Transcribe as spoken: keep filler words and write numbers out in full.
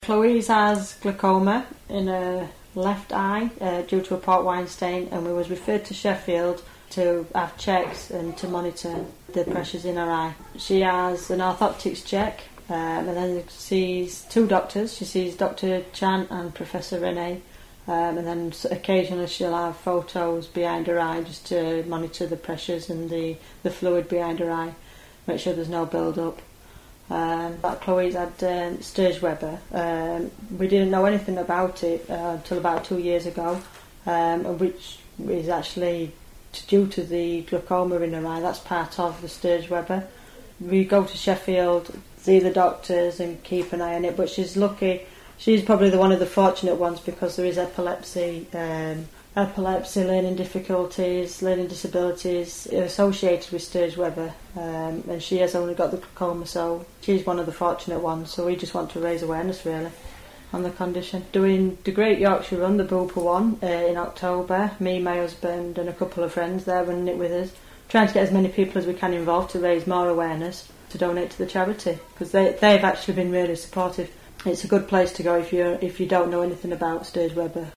Chloe has glaucoma in her left eye uh, due to a port wine stain, and we was referred to Sheffield to have checks and to monitor the pressures in her eye. She has an orthotics check um, and then sees two doctors. She sees Doctor Chan and Professor Renee, um, and then occasionally she'll have photos behind her eye just to monitor the pressures and the, the fluid behind her eye, make sure there's no build-up. Um, but Chloe's had um, Sturge Weber. Um, we didn't know anything about it uh, until about two years ago, um, which is actually due to the glaucoma in her eye. That's part of the Sturge Weber. We go to Sheffield, see the doctors and keep an eye on it, but she's lucky. She's probably the one of the fortunate ones because there is epilepsy, um, epilepsy, learning difficulties, learning disabilities associated with Sturge Weber, um, and she has only got the glaucoma, so she's one of the fortunate ones. So we just want to raise awareness really on the condition. Doing the Great Yorkshire Run, the Bupa one, uh, in October. Me, my husband and a couple of friends there running it with us, trying to get as many people as we can involved to raise more awareness to donate to the charity, because they, they've actually been really supportive. It's a good place to go if you if you don't know anything about Sturge Weber.